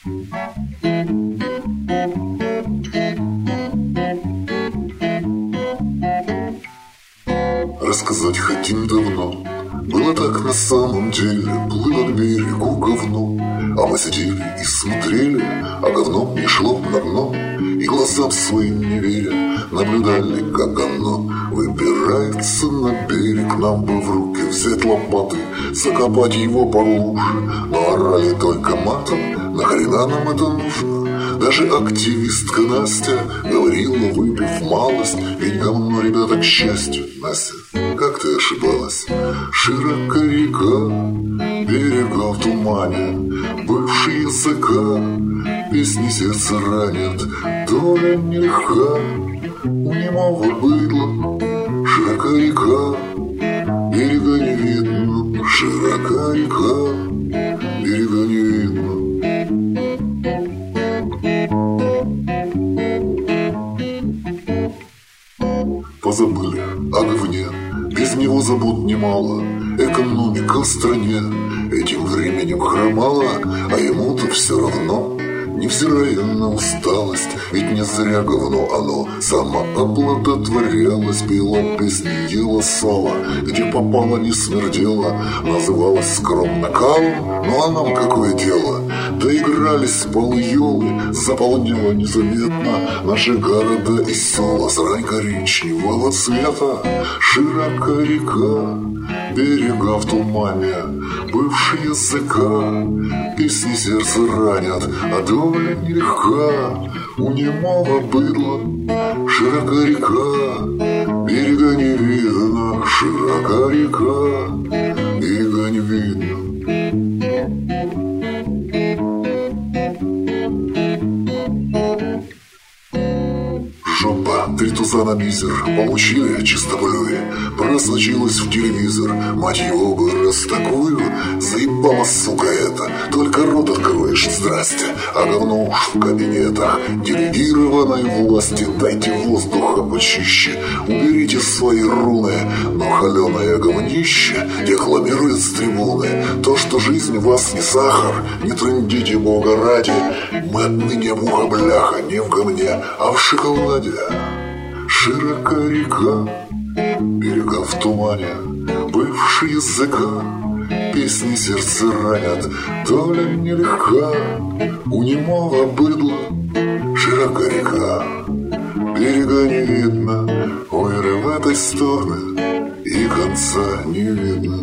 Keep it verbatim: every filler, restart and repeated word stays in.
Рассказать хотим давно. Было так на самом деле. Плыло к берегу говно, а мы сидели и смотрели, а говно не шло на дно. И глазам своим не веря, наблюдали, как оно выбирается на берег. Нам бы в руки взять лопаты, закопать его поглубже. Но орали только матом, нахрена нам это нужно? Даже активистка Настя говорила, выпив малость, ведь говно, ребята, к счастью. Настя, как ты ошибалась? Широка река, берега в тумане, бывший языка, песни сердце ранят, доля нелегка. У немого быдла широка река, берега не видно, широка река, берега не видно. Позабыли о говне, без него забот немало. Экономика в стране этим временем хромала, а ему-то все равно, невзирая на усталость. Ведь не зря говно оно самооплодотворялось, пило песни, ела сало, где попало не смердело, называлось скромно калом. Ну а нам какое дело? Доигрались полуёлы, заполняло незаметно наши города и села. Срань коричневого цвета, широка река, берега в тумане, бывший языка, песни сердце ранят, а доля нелегка. У немого быдла широка река, берега не видно, широка река, берега не видно. Жопа, три туза на мизер, получили чистоблюе, просочилась в телевизор, мать его бы раз такую, заебала, сука, это, только рот откроешь, здрасте, а говно уж в кабинетах делегированной власти. Дайте воздуха почище, уберите свои руны, но холеное говнище декламирует с трибуны то, что жизнь вас не сахар, не трындите бога ради, мы отныне муха бляха не в говне, а в шоколаде. Широка река, берега в тумане, бывший языка, песни сердце ранят, доля нелегка. У немого быдла широка река, берега не видно, ой, в этой стороне и конца не видно.